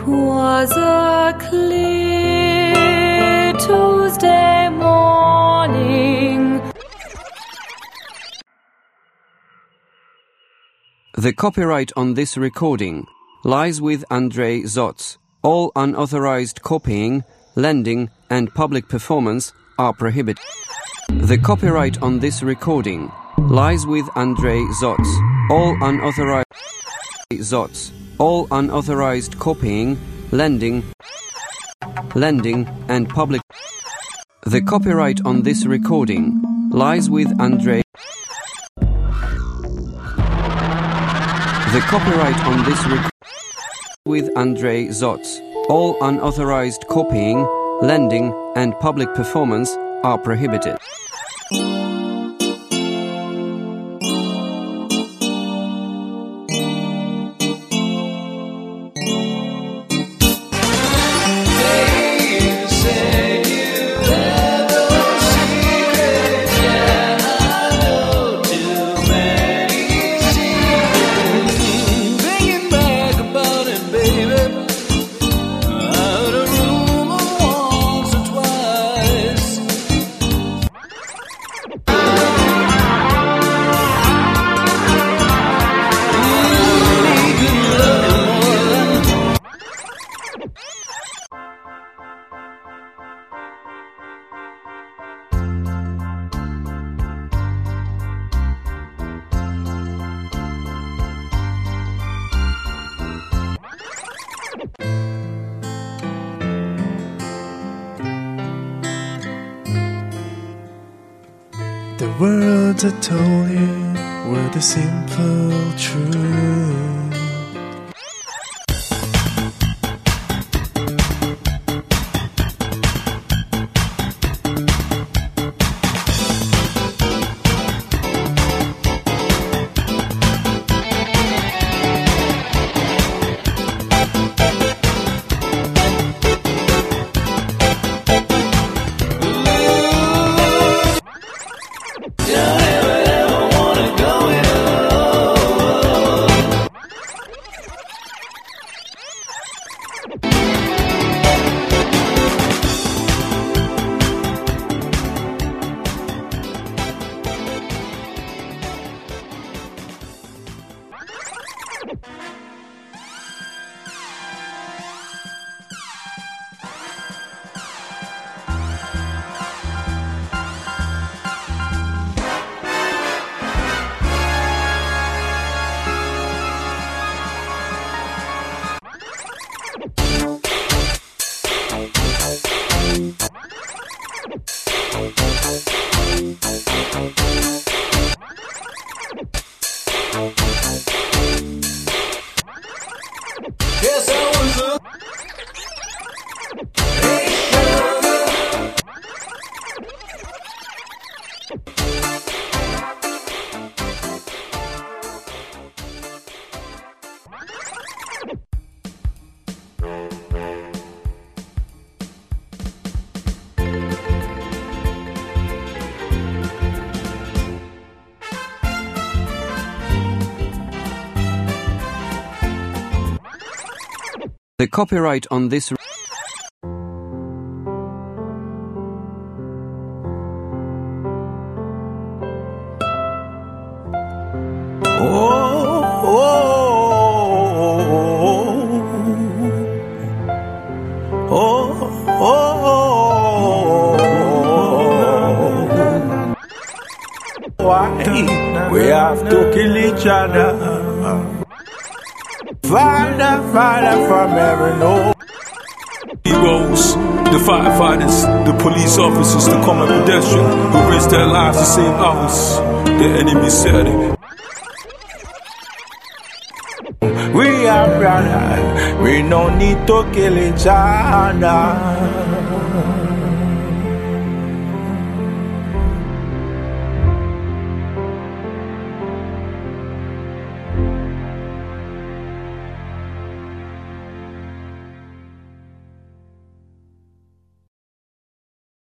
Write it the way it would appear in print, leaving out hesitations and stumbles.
'Twas a clear Tuesday morning. The copyright on this recording lies with Andrzej Zoc. All unauthorized copying, lending, and public performance are prohibited. The copyright on this recording lies with Andrzej Zoc. All unauthorized copying, lending, and public. The copyright on this recording lies with Andrzej. The copyright on this recording with Andrzej Zoc. All unauthorized copying, lending, and public performance are prohibited. The words I told you were the simple truth. Yes, I was a The copyright on this Why we have to kill each other? Father, Father from heaven, oh. Heroes, the firefighters, the police officers, the common pedestrian who risk their lives to save others. The enemy said it. We are brothers, we no need to kill each other.